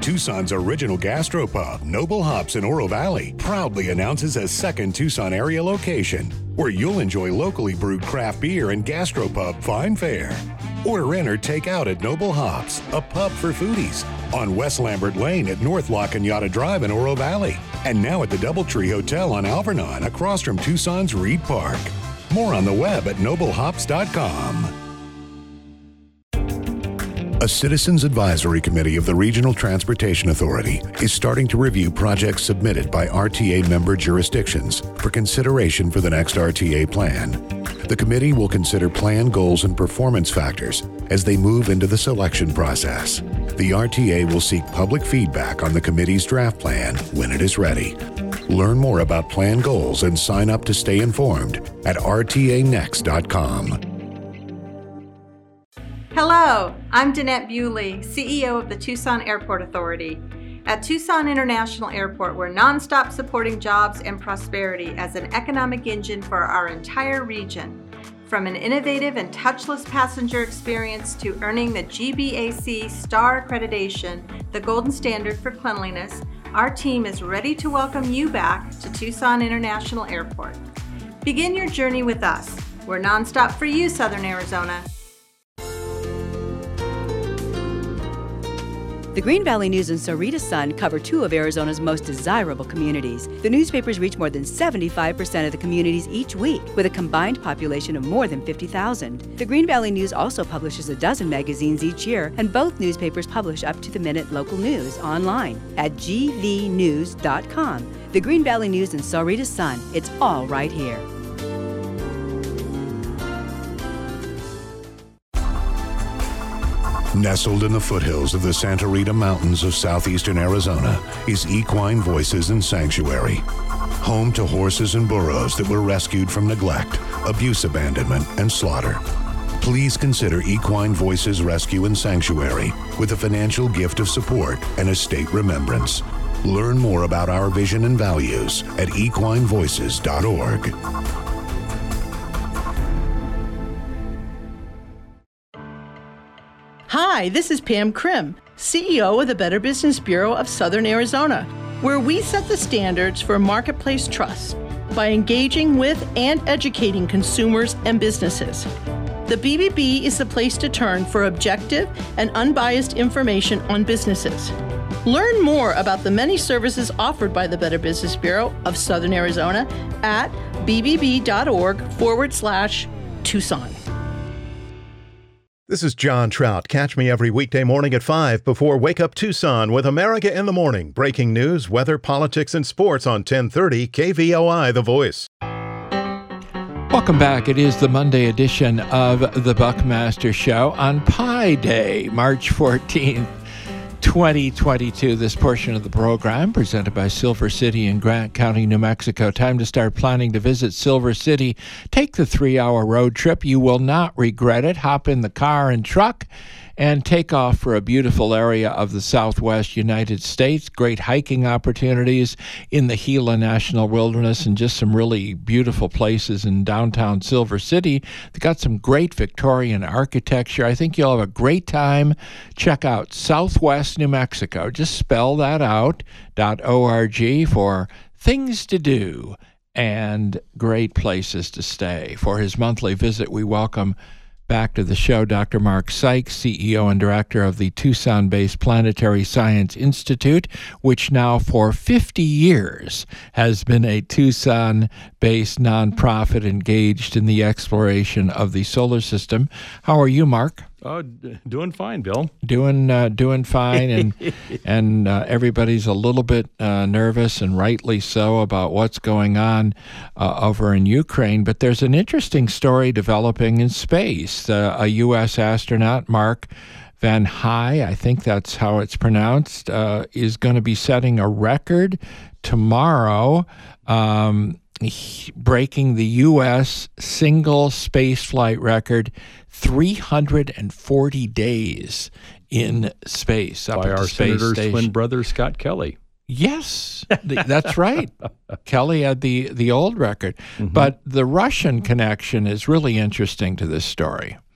Tucson's original gastropub, Noble Hops in Oro Valley, proudly announces a second Tucson area location where you'll enjoy locally brewed craft beer and gastropub fine fare. Order in or take out at Noble Hops, a pub for foodies, on West Lambert Lane at North La Cañada Drive in Oro Valley, and now at the Doubletree Hotel on Alvernon across from Tucson's Reed Park. More on the web at noble hops dot com. A Citizens Advisory Committee of the Regional Transportation Authority is starting to review projects submitted by R T A member jurisdictions for consideration for the next R T A plan. The committee will consider plan goals and performance factors as they move into the selection process. The R T A will seek public feedback on the committee's draft plan when it is ready. Learn more about plan goals and sign up to stay informed at r t a next dot com. Hello, I'm Danette Bewley, C E O of the Tucson Airport Authority. At Tucson International Airport, we're nonstop supporting jobs and prosperity as an economic engine for our entire region. From an innovative and touchless passenger experience to earning the G B A C Star Accreditation, the golden standard for cleanliness, our team is ready to welcome you back to Tucson International Airport. Begin your journey with us. We're nonstop for you, Southern Arizona. The Green Valley News and Sahuarita Sun cover two of Arizona's most desirable communities. The newspapers reach more than seventy-five percent of the communities each week, with a combined population of more than fifty thousand. The Green Valley News also publishes a dozen magazines each year, and both newspapers publish up-to-the-minute local news online at g v news dot com. The Green Valley News and Sahuarita Sun, it's all right here. Nestled in the foothills of the Santa Rita Mountains of southeastern Arizona is Equine Voices and Sanctuary, home to horses and burros that were rescued from neglect, abuse, abandonment, and slaughter. Please consider Equine Voices Rescue and Sanctuary with a financial gift of support and a state remembrance. Learn more about our vision and values at equine voices dot org. Hi, this is Pam Krim, C E O of the Better Business Bureau of Southern Arizona, where we set the standards for marketplace trust by engaging with and educating consumers and businesses. The B B B is the place to turn for objective and unbiased information on businesses. Learn more about the many services offered by the Better Business Bureau of Southern Arizona at b b b dot org forward slash Tucson. This is John Trout. Catch me every weekday morning at five before Wake Up Tucson with America in the Morning. Breaking news, weather, politics, and sports on ten thirty K V O I, The Voice. Welcome back. It is the Monday edition of the Buckmaster Show on Pi Day, March fourteenth, twenty twenty-two. This portion of the program presented by Silver City in Grant County, New Mexico. Time to start planning to visit Silver City. Take the three-hour road trip. You will not regret it. Hop in the car and truck and take off for a beautiful area of the Southwest United States. Great hiking opportunities in the Gila National Wilderness and just some really beautiful places in downtown Silver City. They've got some great Victorian architecture. I think you'll have a great time. Check out Southwest New Mexico. Just spell that out, .org, for things to do and great places to stay. For his monthly visit, we welcome back to the show Doctor Mark Sykes, C E O and director of the Tucson-based Planetary Science Institute, which now for fifty years has been a Tucson-based nonprofit engaged in the exploration of the solar system. How are you, Mark? Oh, d- doing fine, Bill. Doing uh, doing fine, and and uh, everybody's a little bit uh, nervous, and rightly so, about what's going on uh, over in Ukraine. But there's an interesting story developing in space. Uh, a U S astronaut, Mark Van High, I think that's how it's pronounced, uh, is going to be setting a record tomorrow. Um, breaking the U S single spaceflight record, three hundred forty days in space. Up By at our the space Senator's station. twin brother, Scott Kelly. Yes, th- that's right. Kelly had the, the old record. Mm-hmm. But the Russian connection is really interesting to this story.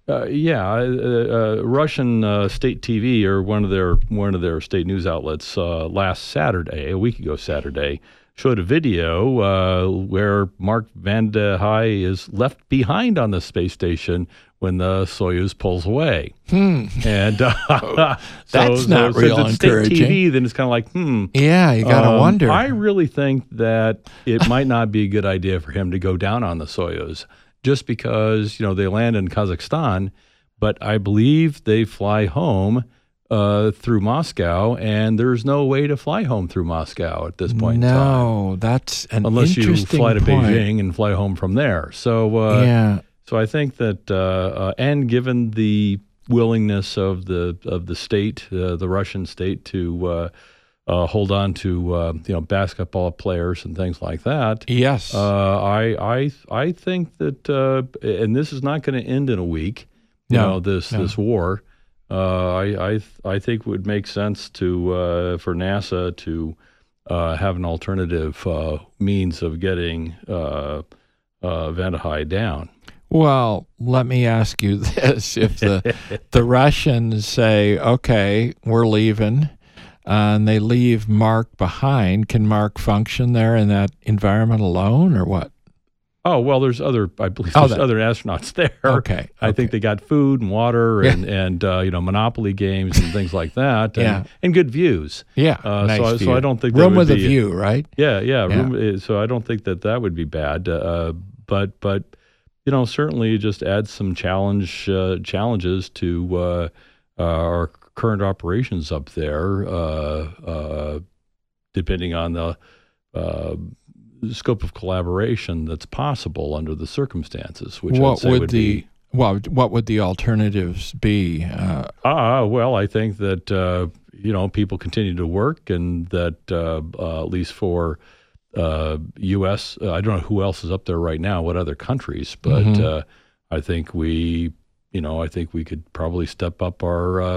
Uh, yeah, uh, uh, Russian uh, state T V or one of their one of their state news outlets uh, last Saturday, a week ago Saturday, showed a video uh, where Mark Vande Hei is left behind on the space station when the Soyuz pulls away. Hmm. And uh, that's so, not so, real so it's encouraging. State T V, then it's kind of like, hmm. Yeah, you got to um, wonder. I really think that it might not be a good idea for him to go down on the Soyuz, just because, you know, they land in Kazakhstan, but I believe they fly home uh, through Moscow, and there's no way to fly home through Moscow at this point in time. No, that's an Unless you interesting fly to point. Beijing and fly home from there. So, uh, Yeah. so I think that, uh, uh, and given the willingness of the of the state, uh, the Russian state, to uh, uh, hold on to uh, you know basketball players and things like that. Yes, uh, I I I think that, uh, and this is not going to end in a week. You No, know this no. this war. Uh, I I I think it would make sense to uh, for NASA to uh, have an alternative uh, means of getting uh, uh, Vande Hei down. Well, let me ask you this: if the the Russians say, "Okay, we're leaving," uh, and they leave Mark behind, can Mark function there in that environment alone, or what? Oh, well, there's other, I believe Oh, there's that- other astronauts there. Okay, I think they got food and water and, and uh, you know, Monopoly games and things like that. And, Yeah. and good views. Yeah, Uh, nice so, I- view. so I don't think that Room would with a be- view, right? Yeah, yeah. Yeah. Room, uh, so I don't think that that would be bad. Uh, but, but, you know, certainly just add some challenge uh, challenges to uh, uh, our current operations up there, uh, uh, depending on the uh, scope of collaboration that's possible under the circumstances, which I'd What say would would the be. well, what would the alternatives be? Uh, Ah, well, I think that uh, you know people continue to work, and that uh, uh, at least for uh, U S, uh, I don't know who else is up there right now, what other countries, but Mhm. uh, I think we, you know, I think we could probably step up our uh,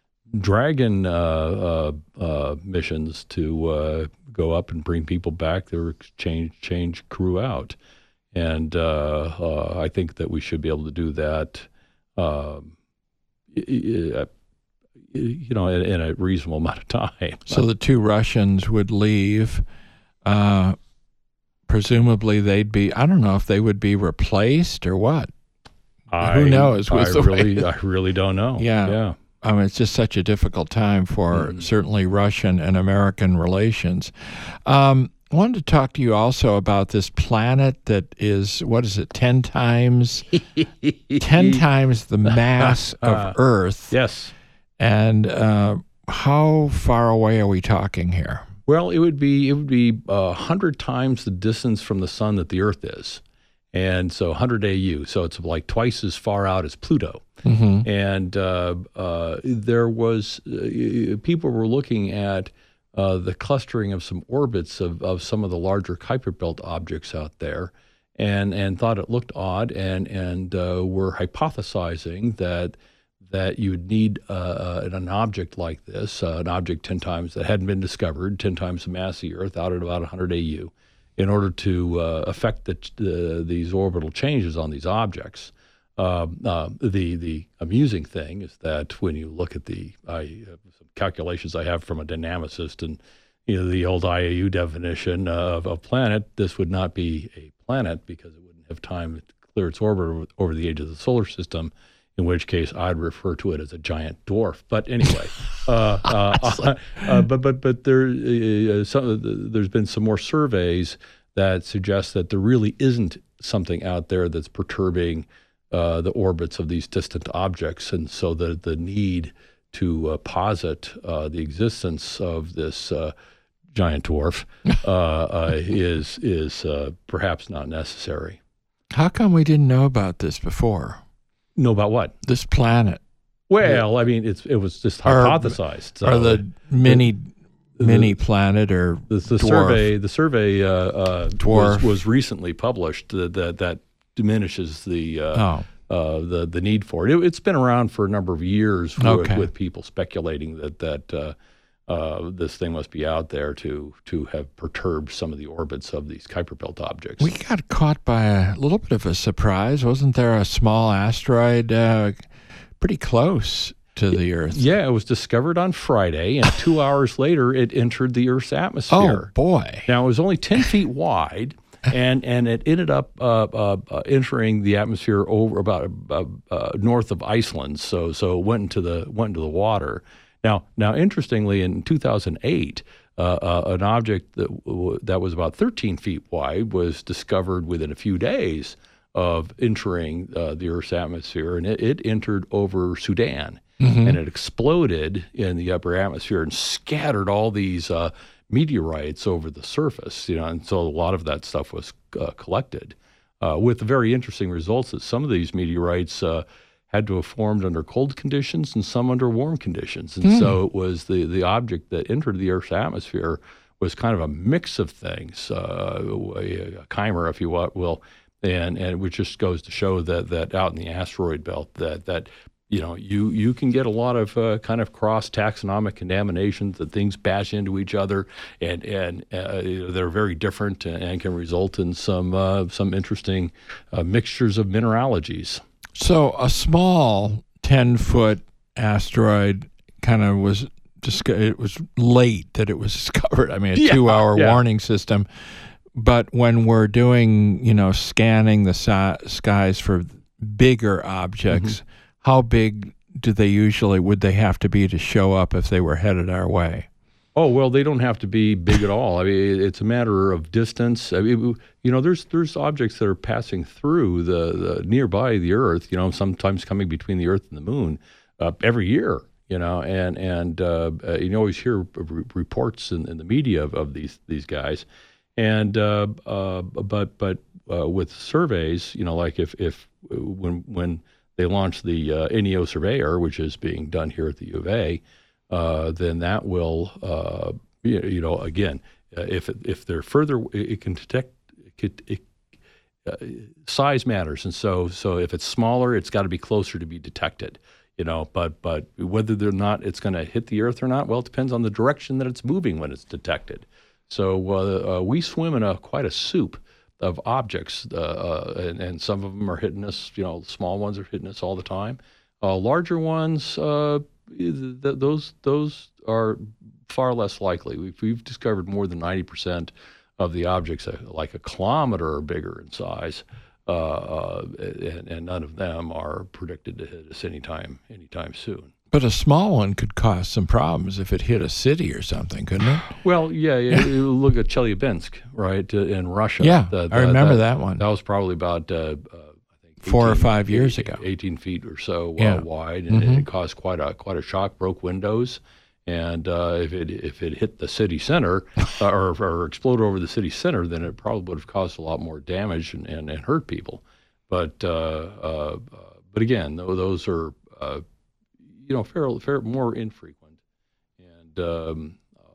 Dragon uh, uh, uh, missions to uh, go up and bring people back. There change change crew out, and uh, uh, I think that we should be able to do that. Um, y- y- uh, you know, in, in a reasonable amount of time. so the two Russians would leave. Uh, presumably, they'd be. I don't know if they would be replaced or what. I, Who knows? I with the way really, that- I really don't know. Yeah. yeah. I mean, it's just such a difficult time for certainly Russian and American relations. Um, I wanted to talk to you also about this planet that is, what is it, ten times, ten times the mass of Earth. Yes. And uh, how far away are we talking here? Well, it would be it would be a hundred times the distance from the sun that the Earth is, and so one hundred A U. So it's like twice as far out as Pluto. Mhm. And uh, uh, there was uh, people were looking at uh, the clustering of some orbits of, of some of the larger Kuiper Belt objects out there, and and thought it looked odd, and and uh, were hypothesizing that. that you would need uh, an object like this, uh, an object ten times that hadn't been discovered, ten times the mass of the Earth, out at about one hundred A U, in order to uh, affect the, the, these orbital changes on these objects. Uh, uh, the the amusing thing is that when you look at the I, uh, some calculations I have from a dynamicist and you know the old I A U definition of a planet, this would not be a planet because it wouldn't have time to clear its orbit over, over the edge of the solar system. In which case, I'd refer to it as a giant dwarf. But anyway, uh, uh, uh, but but but there, uh, some, there's been some more surveys that suggest that there really isn't something out there that's perturbing uh, the orbits of these distant objects, and so the the need to uh, posit uh, the existence of this uh, giant dwarf uh, uh, is is uh, perhaps not necessary. How come we didn't know about this before? Know about what? This planet. Well, I mean, it's it was just hypothesized. Or, or the mini the, mini planet or the, the dwarf. survey. The survey uh, uh, Dwarf. was, was recently published that that, that diminishes the uh, Oh. uh, the the need for it. it. It's been around for a number of years with, Okay. with people speculating that that uh, uh, this thing must be out there to to have perturbed some of the orbits of these Kuiper Belt objects. We got caught by a little bit of a surprise. Wasn't there a small asteroid uh, pretty close to the Earth? Yeah, it was discovered on Friday, and two hours later, it entered the Earth's atmosphere. Oh, boy. Now, it was only ten feet wide, and, and it ended up uh, uh, uh, entering the atmosphere over about uh, uh, north of Iceland, so so it went into the, went into the water. Now, now, interestingly, in two thousand eight, uh, uh, an object that, w- that was about thirteen feet wide was discovered within a few days of entering uh, the Earth's atmosphere, and it, it entered over Sudan. Mm-hmm. And it exploded in the upper atmosphere and scattered all these uh, meteorites over the surface. You know, and so a lot of that stuff was uh, collected, uh, with the very interesting results that some of these meteorites uh, had to have formed under cold conditions and some under warm conditions. And mm. so it was the the object that entered the Earth's atmosphere was kind of a mix of things, uh, a, a chimer, if you will, and and which just goes to show that that out in the asteroid belt that that. You know, you, you can get a lot of uh, kind of cross taxonomic contaminations, that things bash into each other, and and uh, they're very different and, and can result in some uh, some interesting uh, mixtures of mineralogies. So a small ten foot asteroid kind of was disco- it was late that it was discovered. I mean, a yeah, two hour yeah. warning system. But when we're doing, you know, scanning the si- skies for bigger objects. Mm-hmm. How big do they usually, would they have to be to show up if they were headed our way? Oh, well, they don't have to be big at all. I mean, it's a matter of distance. I mean, you know, there's there's objects that are passing through the, the nearby the Earth, you know, sometimes coming between the Earth and the Moon uh, every year, you know, and and uh, uh, you always hear r- reports in, in the media of, of these these guys. And uh, uh, but but uh, with surveys, you know, like if if when when they launched the uh, N E O Surveyor, which is being done here at the U of A, uh, then that will, uh, you, you know, again, uh, if if they're further, it, it can detect, it could, it, uh, size matters, and so so if it's smaller, it's got to be closer to be detected, you know. But but whether or not it's going to hit the Earth or not, well, it depends on the direction that it's moving when it's detected. So uh, uh, we swim in a quite a soup of objects, uh, uh, and, and some of them are hitting us, you know, small ones are hitting us all the time. Uh, larger ones, uh, th- those those are far less likely. We've, we've discovered more than ninety percent of the objects, uh, like a kilometer or bigger in size, uh, uh, and, and none of them are predicted to hit us anytime, anytime soon. But a small one could cause some problems if it hit a city or something, couldn't it? Well, yeah, yeah. You look at Chelyabinsk, right, uh, in Russia. Yeah, the, the, I remember that, that one. That was probably about, uh, uh, I think, four or five years eighteen, ago. eighteen feet or so uh, yeah. wide, and mm-hmm. it caused quite a quite a shock, broke windows. And uh, if it if it hit the city center uh, or, or exploded over the city center, then it probably would have caused a lot more damage and, and, and hurt people. But uh, uh, but again, those are uh, you know, fair, fair, more infrequent, and um,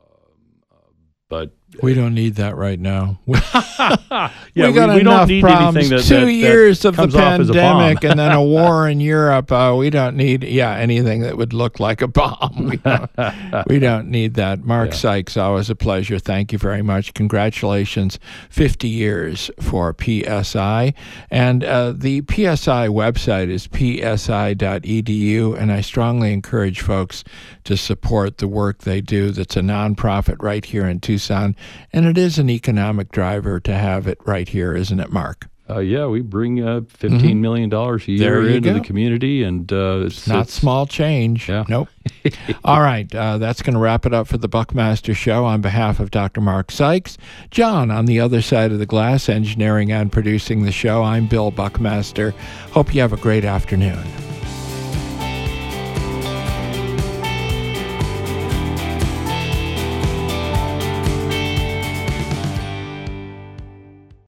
uh, but we don't need that right now. yeah, we, we got we, we enough don't need problems. anything that, Two that, years that of the comes off as a pandemic bomb. and then a war in Europe. Uh, we don't need, yeah, anything that would look like a bomb. We don't, we don't need that. Mark yeah. Sykes, always a pleasure. Thank you very much. Congratulations, fifty years for P S I. And uh, the P S I website is p s i dot e d u, and I strongly encourage folks to support the work they do. That's a nonprofit right here in Tucson, and it is an economic driver to have it right here, isn't it, Mark? Uh, yeah, we bring uh, fifteen million dollars a year into go. the community, and uh, it's, it's not it's, small change. Yeah. Nope. All right, uh, that's going to wrap it up for the Buckmaster Show. On behalf of Doctor Mark Sykes, John on the other side of the glass, engineering and producing the show, I'm Bill Buckmaster. Hope you have a great afternoon.